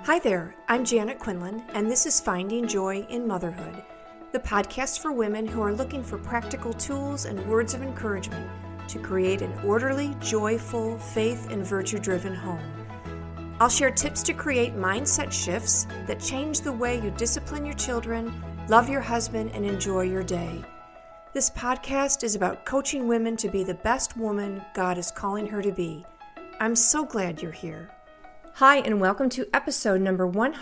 Hi there, I'm Janet Quinlan, and this is Finding Joy in Motherhood, the podcast for women who are looking for practical tools and words of encouragement to create an orderly, joyful, faith and virtue-driven home. I'll share tips to create mindset shifts that change the way you discipline your children, love your husband, and enjoy your day. This podcast is about coaching women to be the best woman God is calling her to be. I'm so glad you're here. Hi, and welcome to episode number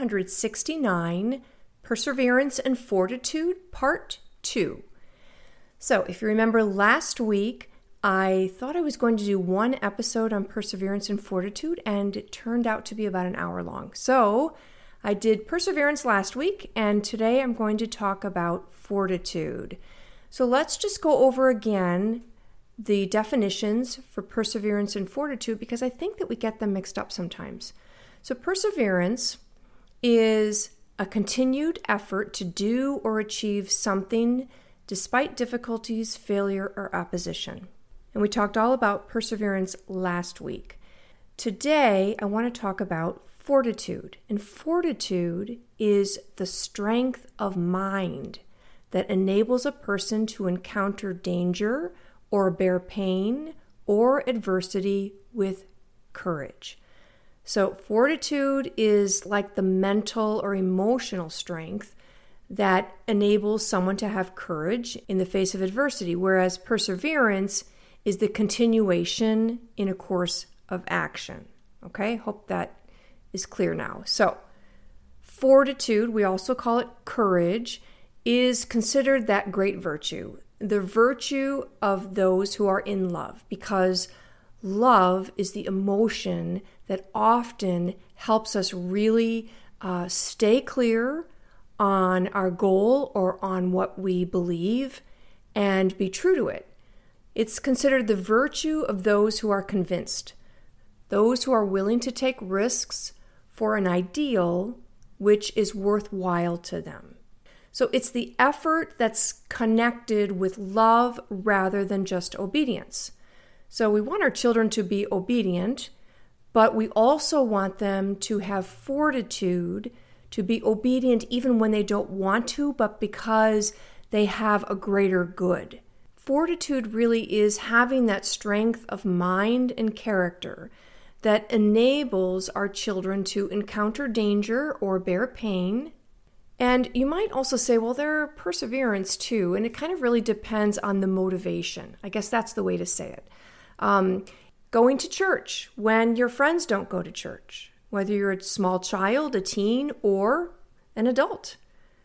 169, Perseverance and Fortitude, Part 2. So, if you remember last week, I thought I was going to do one episode on perseverance and fortitude, and it turned out to be about an hour long. So, I did perseverance last week, and today I'm going to talk about fortitude. So, let's just go over again the definitions for perseverance and fortitude, because I think that we get them mixed up sometimes. So perseverance is a continued effort to do or achieve something despite difficulties, failure, or opposition. And we talked all about perseverance last week. Today, I want to talk about fortitude. And fortitude is the strength of mind that enables a person to encounter danger or bear pain or adversity with courage. So fortitude is like the mental or emotional strength that enables someone to have courage in the face of adversity, whereas perseverance is the continuation in a course of action. Okay, hope that is clear now. So fortitude, we also call it courage, is considered that great virtue, the virtue of those who are in love, because love is the emotion that often helps us really stay clear on our goal or on what we believe and be true to it. It's considered the virtue of those who are convinced, those who are willing to take risks for an ideal which is worthwhile to them. So it's the effort that's connected with love rather than just obedience. So we want our children to be obedient, but we also want them to have fortitude to be obedient even when they don't want to, but because they have a greater good. Fortitude really is having that strength of mind and character that enables our children to encounter danger or bear pain. And you might also say, well, there's perseverance too, and it kind of really depends on the motivation. I guess that's the way to say it. Going to church when your friends don't go to church, whether you're a small child, a teen, or an adult.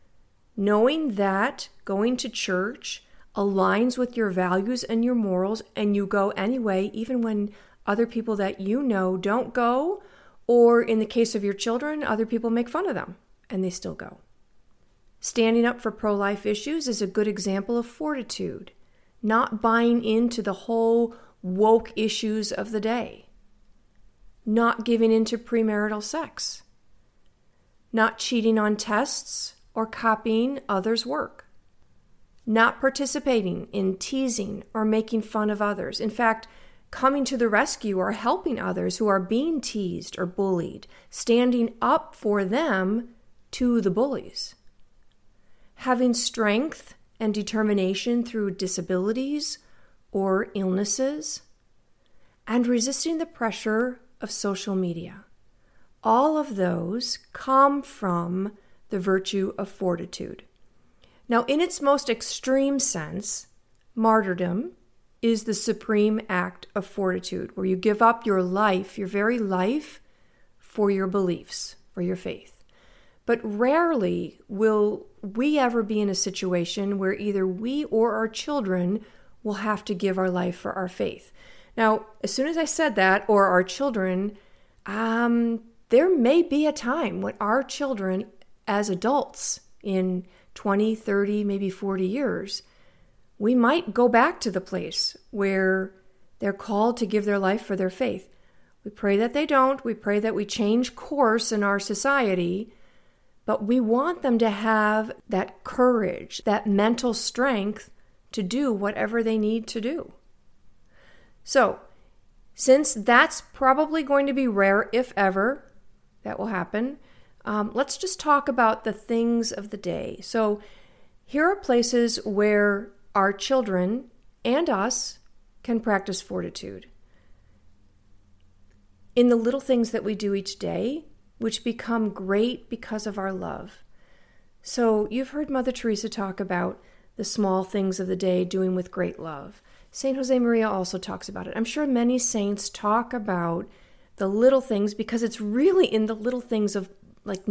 Knowing that going to church aligns with your values and your morals, and you go anyway, even when other people that you know don't go, or in the case of your children, other people make fun of them, and they still go. Standing up for pro-life issues is a good example of fortitude, not buying into the whole woke issues of the day, not giving into premarital sex, not cheating on tests or copying others' work, not participating in teasing or making fun of others. In fact, coming to the rescue or helping others who are being teased or bullied, standing up for them to the bullies. Having strength and determination through disabilities or illnesses, and resisting the pressure of social media. All of those come from the virtue of fortitude. Now, in its most extreme sense, martyrdom is the supreme act of fortitude, where you give up your life, your very life, for your beliefs, for your faith. But rarely will we ever be in a situation where either we or our children will have to give our life for our faith. Now, as soon as I said that, or our children, there may be a time when our children as adults in 20, 30, maybe 40 years, we might go back to the place where they're called to give their life for their faith. We pray that they don't. We pray that we change course in our society, but we want them to have that courage, that mental strength to do whatever they need to do. So, since that's probably going to be rare, if ever, that will happen, let's just talk about the things of the day. So here are places where our children and us can practice fortitude. In the little things that we do each day, which become great because of our love. So you've heard Mother Teresa talk about the small things of the day doing with great love. Saint Josemaria also talks about it. I'm sure many saints talk about the little things because it's really in the little things of like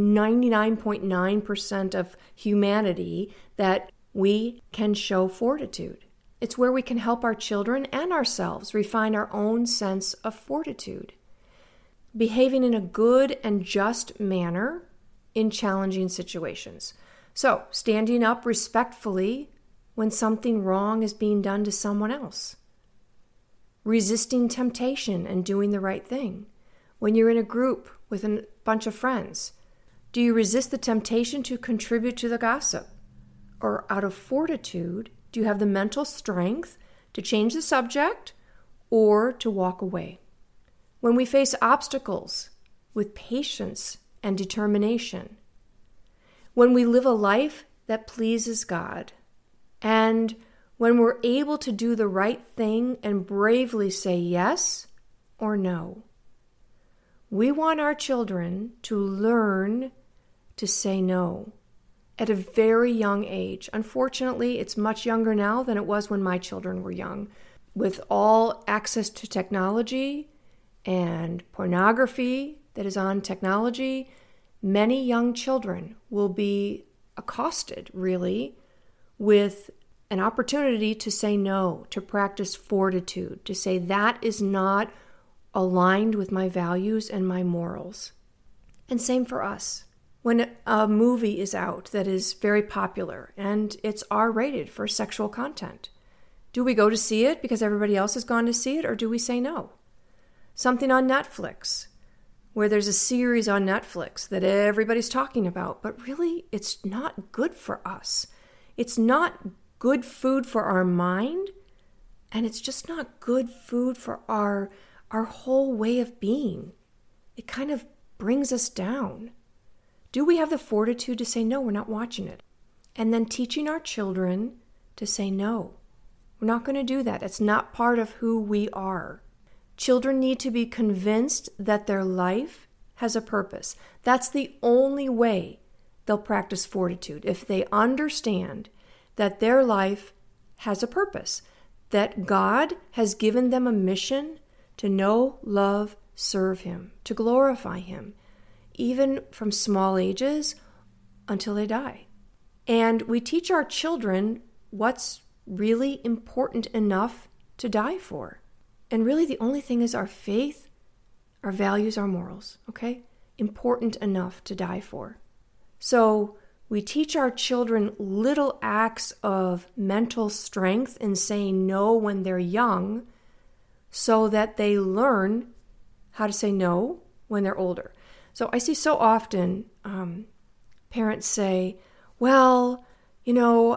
99.9% of humanity that we can show fortitude. It's where we can help our children and ourselves refine our own sense of fortitude. Behaving in a good and just manner in challenging situations. So, standing up respectfully when something wrong is being done to someone else. Resisting temptation and doing the right thing. When you're in a group with a bunch of friends, do you resist the temptation to contribute to the gossip? Or out of fortitude, do you have the mental strength to change the subject or to walk away? When we face obstacles with patience and determination, when we live a life that pleases God, and when we're able to do the right thing and bravely say yes or no. We want our children to learn to say no at a very young age. Unfortunately, it's much younger now than it was when my children were young. With all access to technology and pornography that is on technology, many young children will be accosted, really, with an opportunity to say no, to practice fortitude, to say that is not aligned with my values and my morals. And same for us. When a movie is out that is very popular and it's R-rated for sexual content, do we go to see it because everybody else has gone to see it, or do we say no? Something on Netflix, where there's a series on Netflix that everybody's talking about, but really it's not good for us. It's not good food for our mind, and it's just not good food for our whole way of being. It kind of brings us down. Do we have the fortitude to say, no, we're not watching it? And then teaching our children to say no. We're not going to do that. It's not part of who we are. Children need to be convinced that their life has a purpose. That's the only way they'll practice fortitude, if they understand that their life has a purpose, that God has given them a mission to know, love, serve Him, to glorify Him, even from small ages until they die. And we teach our children what's really important enough to die for. And really the only thing is our faith, our values, our morals, okay? Important enough to die for. So we teach our children little acts of mental strength in saying no when they're young so that they learn how to say no when they're older. So I see so often parents say, well, they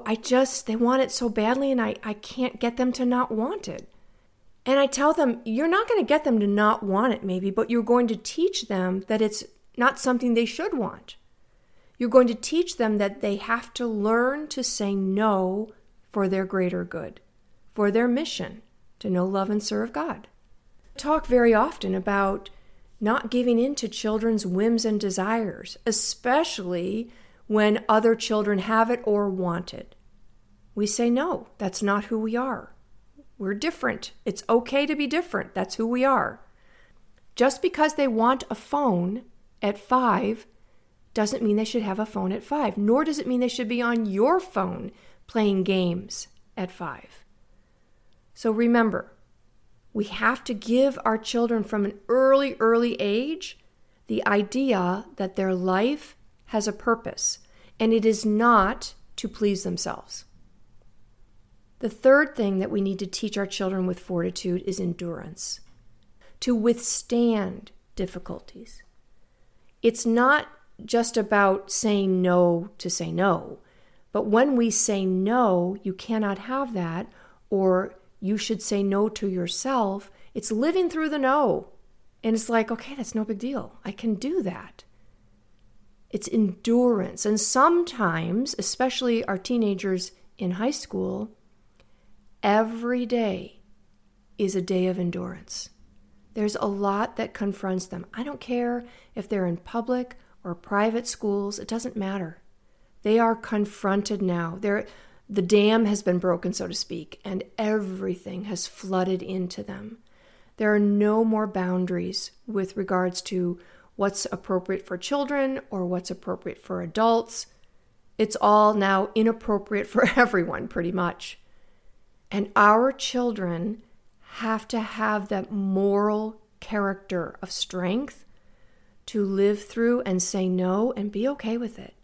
want it so badly and I can't get them to not want it. And I tell them, you're not going to get them to not want it maybe, but you're going to teach them that it's not something they should want. You're going to teach them that they have to learn to say no for their greater good, for their mission to know, love, and serve God. I talk very often about not giving in to children's whims and desires, especially when other children have it or want it. We say, no, that's not who we are. We're different. It's okay to be different. That's who we are. Just because they want a phone at 5 doesn't mean they should have a phone at 5, nor does it mean they should be on your phone playing games at 5. So remember, we have to give our children from an early age the idea that their life has a purpose, and it is not to please themselves. The third thing that we need to teach our children with fortitude is endurance, to withstand difficulties. It's not just about saying no to say no, but when we say no, you cannot have that, or you should say no to yourself, it's living through the no. And it's like, okay, that's no big deal. I can do that. It's endurance. And sometimes, especially our teenagers in high school, every day is a day of endurance. There's a lot that confronts them. I don't care if they're in public or private schools. It doesn't matter. They are confronted now. The dam has been broken, so to speak, and everything has flooded into them. There are no more boundaries with regards to what's appropriate for children or what's appropriate for adults. It's all now inappropriate for everyone, pretty much. And our children have to have that moral character of strength to live through and say no and be okay with it.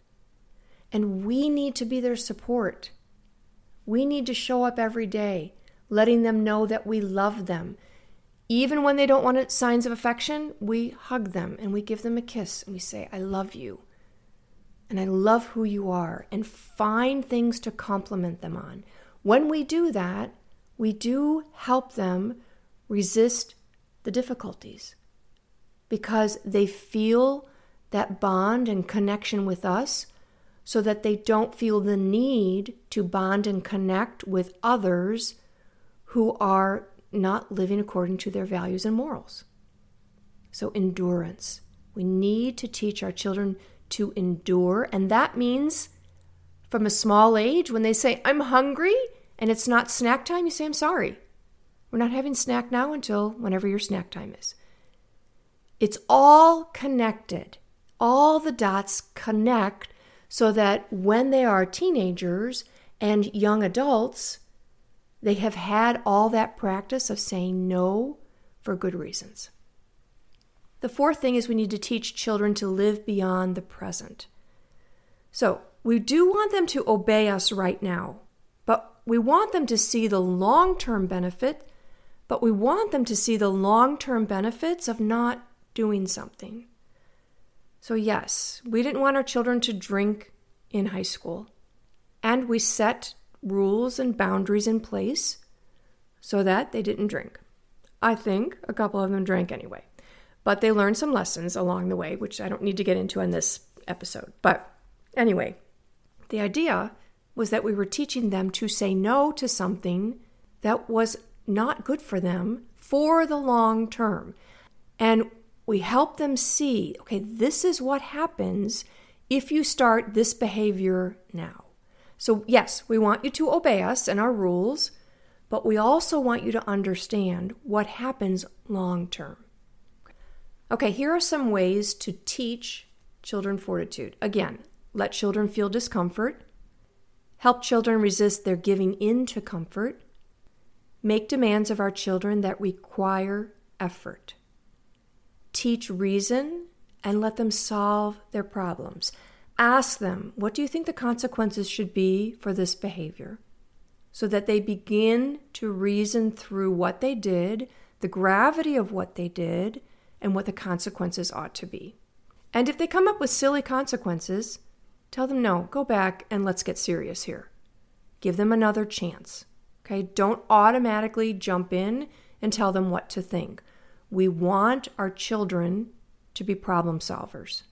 And we need to be their support. We need to show up every day, letting them know that we love them. Even when they don't want signs of affection, we hug them and we give them a kiss and we say, I love you. And I love who you are, and find things to compliment them on. When we do that, we do help them resist the difficulties because they feel that bond and connection with us so that they don't feel the need to bond and connect with others who are not living according to their values and morals. So endurance. We need to teach our children to endure, and that means from a small age when they say, I'm hungry, and it's not snack time, you say, I'm sorry. We're not having snack now until whenever your snack time is. It's all connected. All the dots connect so that when they are teenagers and young adults, they have had all that practice of saying no for good reasons. The fourth thing is we need to teach children to live beyond the present. So we do want them to obey us right now, but we want them to see the long-term benefit, but we want them to see the long-term benefits of not doing something. So yes, we didn't want our children to drink in high school, and we set rules and boundaries in place so that they didn't drink. I think a couple of them drank anyway, but they learned some lessons along the way, which I don't need to get into in this episode. But anyway, the idea was that we were teaching them to say no to something that was not good for them for the long term. And we help them see, okay, this is what happens if you start this behavior now. So yes, we want you to obey us and our rules, but we also want you to understand what happens long term. Okay, here are some ways to teach children fortitude. Again, let children feel discomfort. Help children resist their giving in to comfort. Make demands of our children that require effort. Teach reason and let them solve their problems. Ask them, what do you think the consequences should be for this behavior? So that they begin to reason through what they did, the gravity of what they did, and what the consequences ought to be. And if they come up with silly consequences, tell them, no, go back and let's get serious here. Give them another chance. Okay? Don't automatically jump in and tell them what to think. We want our children to be problem solvers.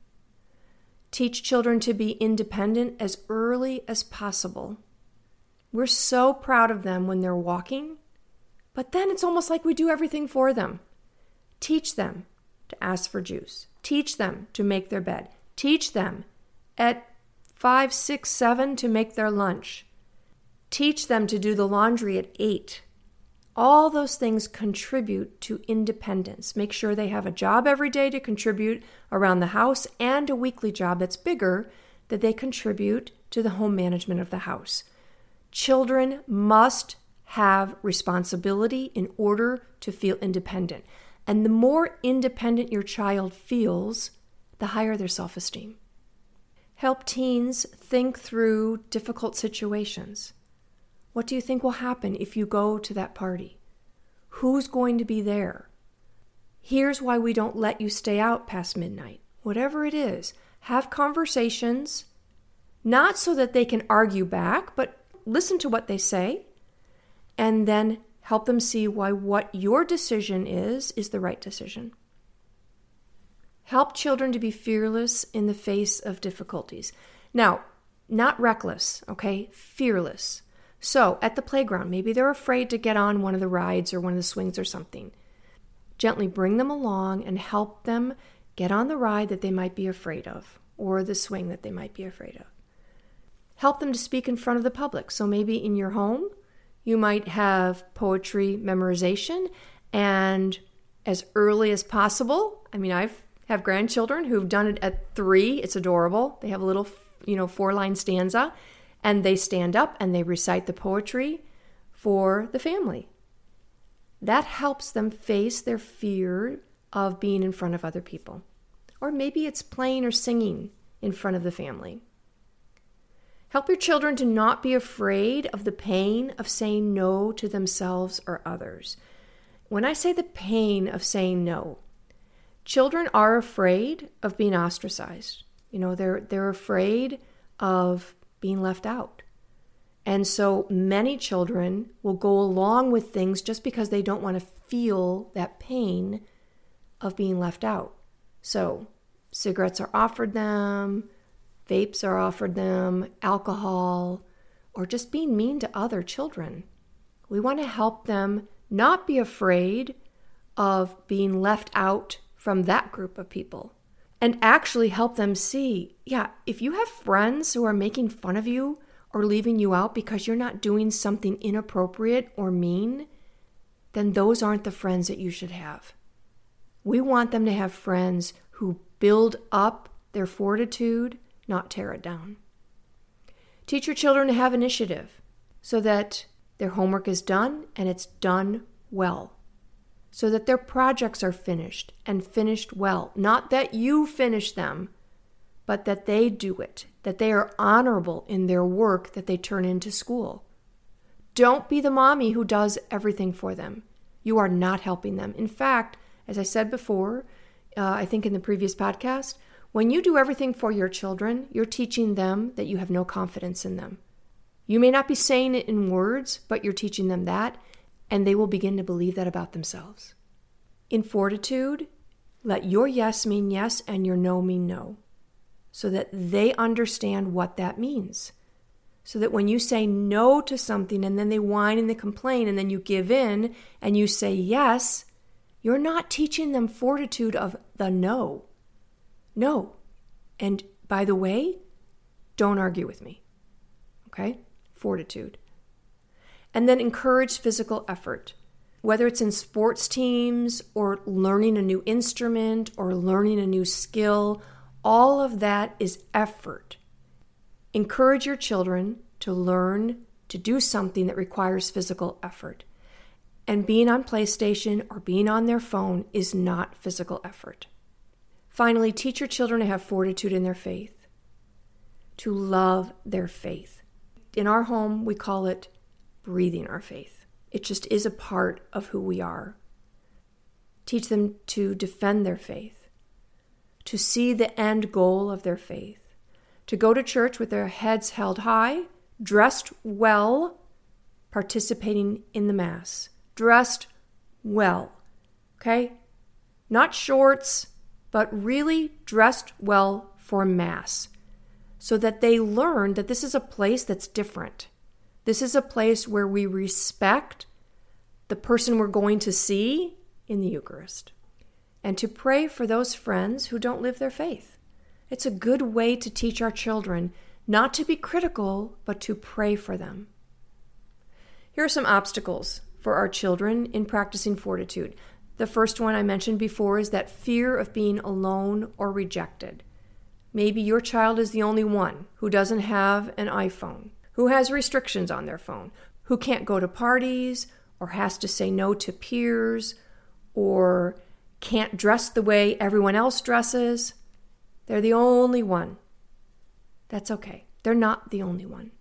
Teach children to be independent as early as possible. We're so proud of them when they're walking, but then it's almost like we do everything for them. Teach them to ask for juice. Teach them to make their bed. Teach them at 5, 6, 7 to make their lunch. Teach them to do the laundry at 8. All those things contribute to independence. Make sure they have a job every day to contribute around the house and a weekly job that's bigger that they contribute to the home management of the house. Children must have responsibility in order to feel independent. And the more independent your child feels, the higher their self-esteem. Help teens think through difficult situations. What do you think will happen if you go to that party? Who's going to be there? Here's why we don't let you stay out past midnight. Whatever it is, have conversations, not so that they can argue back, but listen to what they say, and then help them see why what your decision is the right decision. Help children to be fearless in the face of difficulties. Now, not reckless, okay? Fearless. So at the playground, maybe they're afraid to get on one of the rides or one of the swings or something. Gently bring them along and help them get on the ride that they might be afraid of or the swing that they might be afraid of. Help them to speak in front of the public. So maybe in your home, you might have poetry memorization, and as early as possible, I have grandchildren who've done it at 3. It's adorable. They have a little, 4-line stanza, and they stand up and they recite the poetry for the family. That helps them face their fear of being in front of other people. Or maybe it's playing or singing in front of the family. Help your children to not be afraid of the pain of saying no to themselves or others. When I say the pain of saying no, children are afraid of being ostracized. They're afraid of being left out. And so many children will go along with things just because they don't want to feel that pain of being left out. So cigarettes are offered them, vapes are offered them, alcohol, or just being mean to other children. We want to help them not be afraid of being left out from that group of people, and actually help them see, if you have friends who are making fun of you or leaving you out because you're not doing something inappropriate or mean, then those aren't the friends that you should have. We want them to have friends who build up their fortitude, not tear it down. Teach your children to have initiative so that their homework is done and it's done well. So that their projects are finished and finished well. Not that you finish them, but that they do it, that they are honorable in their work that they turn into school. Don't be the mommy who does everything for them. You are not helping them. In fact, as I said before, I think in the previous podcast, when you do everything for your children, you're teaching them that you have no confidence in them. You may not be saying it in words, but you're teaching them that, and they will begin to believe that about themselves. In fortitude, let your yes mean yes and your no mean no, so that they understand what that means. So that when you say no to something and then they whine and they complain and then you give in and you say yes, you're not teaching them fortitude of the no. No. And by the way, don't argue with me. Okay? Fortitude. And then encourage physical effort, whether it's in sports teams or learning a new instrument or learning a new skill. All of that is effort. Encourage your children to learn to do something that requires physical effort. And being on PlayStation or being on their phone is not physical effort. Finally, teach your children to have fortitude in their faith, to love their faith. In our home, we call it breathing our faith. It just is a part of who we are. Teach them to defend their faith, to see the end goal of their faith, to go to church with their heads held high, dressed well, participating in the Mass. Dressed well, okay? Not shorts, but really dressed well for Mass, so that they learn that this is a place that's different. This is a place where we respect the person we're going to see in the Eucharist, and to pray for those friends who don't live their faith. It's a good way to teach our children not to be critical, but to pray for them. Here are some obstacles for our children in practicing fortitude. The first one I mentioned before is that fear of being alone or rejected. Maybe your child is the only one who doesn't have an iPhone, who has restrictions on their phone, who can't go to parties or has to say no to peers or can't dress the way everyone else dresses. They're the only one. That's okay. They're not the only one.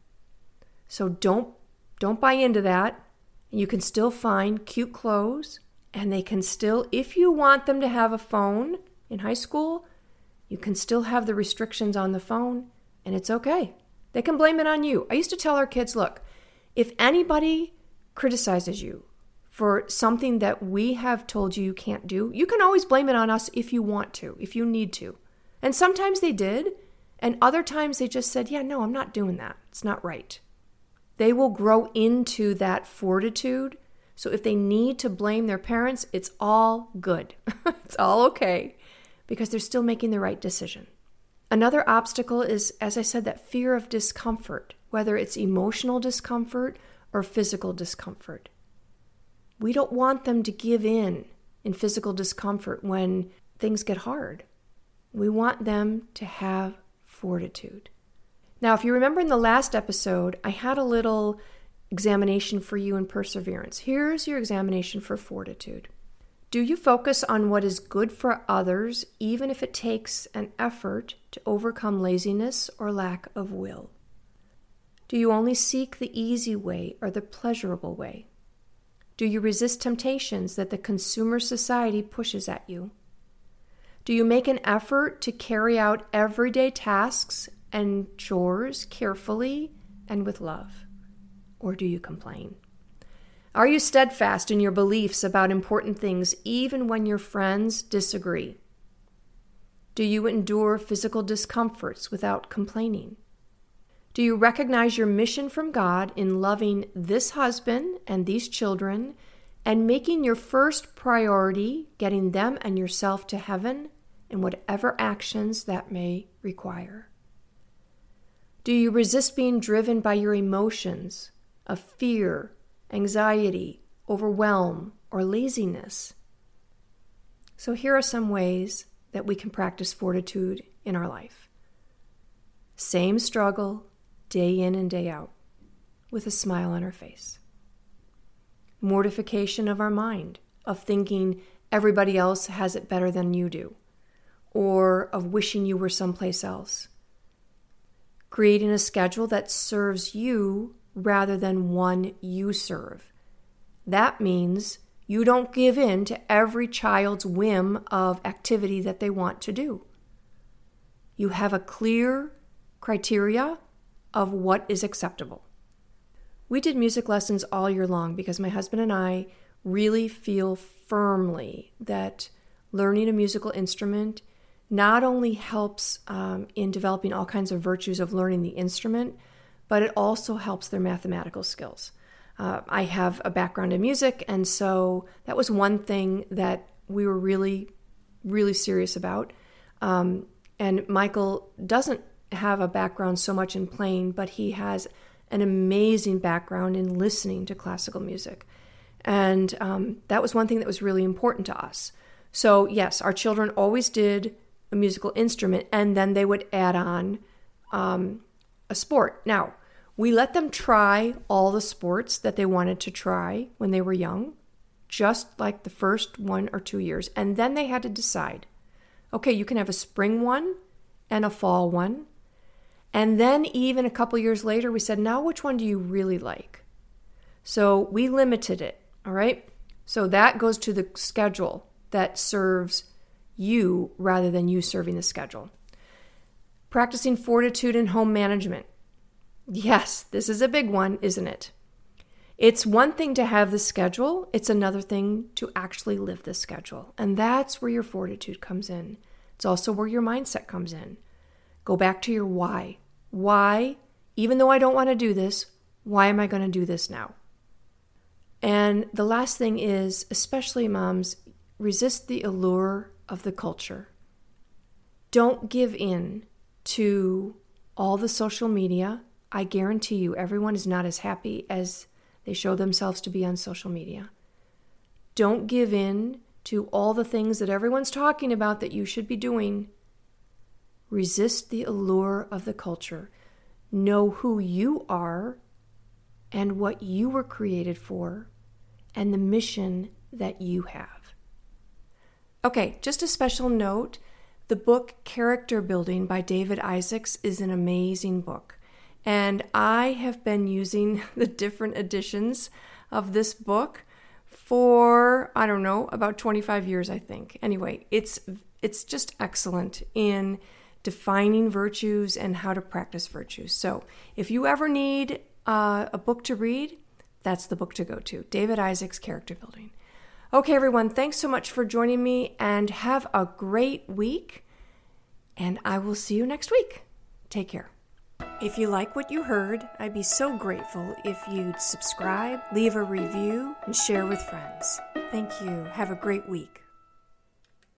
So don't buy into that. You can still find cute clothes, and they can still, if you want them to have a phone in high school, you can still have the restrictions on the phone, and it's okay. They can blame it on you. I used to tell our kids, look, if anybody criticizes you for something that we have told you can't do, you can always blame it on us if you want to, if you need to. And sometimes they did, and other times they just said, yeah, no, I'm not doing that. It's not right. They will grow into that fortitude. So if they need to blame their parents, it's all good. It's all okay, because they're still making the right decision. Another obstacle is, as I said, that fear of discomfort, whether it's emotional discomfort or physical discomfort. We don't want them to give in physical discomfort when things get hard. We want them to have fortitude. Now, if you remember in the last episode, I had a little examination for you in perseverance. Here's your examination for fortitude. Do you focus on what is good for others, even if it takes an effort to overcome laziness or lack of will? Do you only seek the easy way or the pleasurable way? Do you resist temptations that the consumer society pushes at you? Do you make an effort to carry out everyday tasks and chores carefully and with love? Or do you complain? Are you steadfast in your beliefs about important things even when your friends disagree? Do you endure physical discomforts without complaining? Do you recognize your mission from God in loving this husband and these children and making your first priority getting them and yourself to heaven and whatever actions that may require? Do you resist being driven by your emotions of fear, anxiety, overwhelm, or laziness? So here are some ways that we can practice fortitude in our life. Same struggle, day in and day out, with a smile on our face. Mortification of our mind, of thinking everybody else has it better than you do, or of wishing you were someplace else. Creating a schedule that serves you rather than one you serve. That means you don't give in to every child's whim of activity that they want to do. You have a clear criteria of what is acceptable. We did music lessons all year long because my husband and I really feel firmly that learning a musical instrument not only helps in developing all kinds of virtues of learning the instrument, but it also helps their mathematical skills. I have a background in music, and so that was one thing that we were really, really serious about. And Michael doesn't have a background so much in playing, but he has an amazing background in listening to classical music. And that was one thing that was really important to us. So yes, our children always did a musical instrument, and then they would add on a sport. Now, we let them try all the sports that they wanted to try when they were young, just like the first 1 or 2 years. And then they had to decide, okay, you can have a spring one and a fall one. And then even a couple years later, we said, now which one do you really like? So we limited it, all right? So that goes to the schedule that serves you rather than you serving the schedule. Practicing fortitude in home management. Yes, this is a big one, isn't it? It's one thing to have the schedule. It's another thing to actually live the schedule. And that's where your fortitude comes in. It's also where your mindset comes in. Go back to your why. Why, even though I don't want to do this, why am I going to do this now? And the last thing is, especially moms, resist the allure of the culture. Don't give in to all the social media. I guarantee you everyone is not as happy as they show themselves to be on social media. Don't give in to all the things that everyone's talking about that you should be doing. Resist the allure of the culture. Know who you are and what you were created for and the mission that you have. Okay, just a special note, the book Character Building by David Isaacs is an amazing book. And I have been using the different editions of this book for, I don't know, about 25 years, I think. Anyway, it's just excellent in defining virtues and how to practice virtues. So if you ever need a book to read, That's the book to go to. David Isaac's Character Building. Okay, everyone, thanks so much for joining me, and have a great week, and I will see you next week. Take care. If you like what you heard, I'd be so grateful if you'd subscribe, leave a review, and share with friends. Thank you. Have a great week.